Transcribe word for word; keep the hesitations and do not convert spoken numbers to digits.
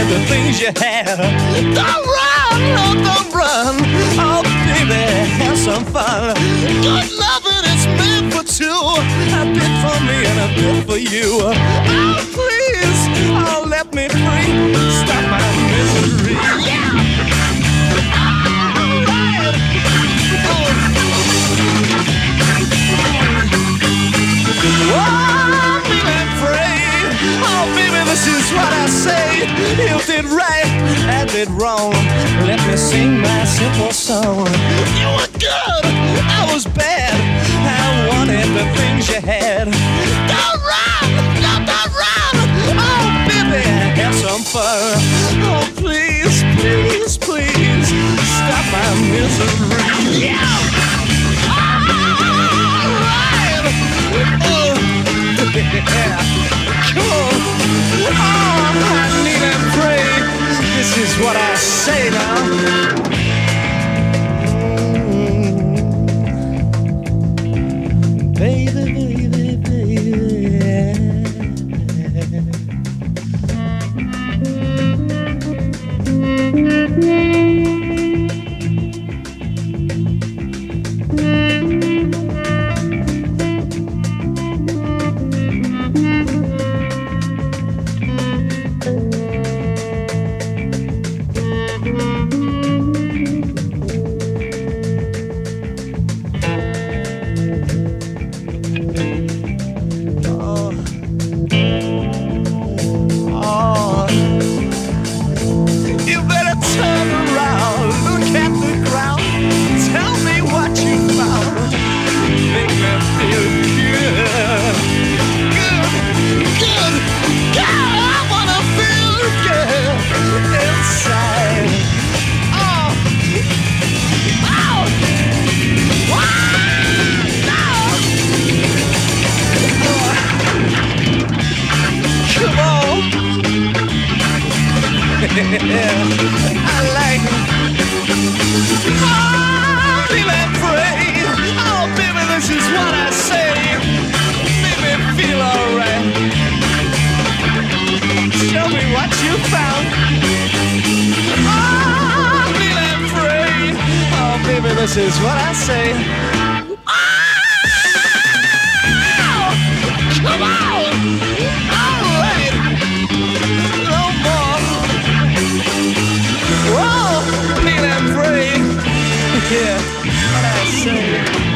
the things you had. Don't run, no, don't run. Oh, baby, have some fun. Good loving is meant for two. A bit for me and a bit for you. Oh, please, oh, let me free. Stop my misery. Yeah. All right. Oh, baby, pray. Oh, baby, this is what I say. You did right, I did wrong. Let me sing my simple song. You were good, I was bad. I wanted the things you had. Don't run, no, don't run. Oh, baby, have some fun. Oh, please, please, please, stop my misery. Yeah. All right. Oh, yeah. Come on. Oh, I need and pray. This is what I say now. Baby, baby, baby, yeah. I like it. Oh, baby, pray. Oh, baby, this is what I say. Make me feel alright. Show me what you found. Oh, baby, pray. Oh, baby, this is what I say. Oh, come on. All right. No more. Whoa, kneel and pray. Yeah, what I say.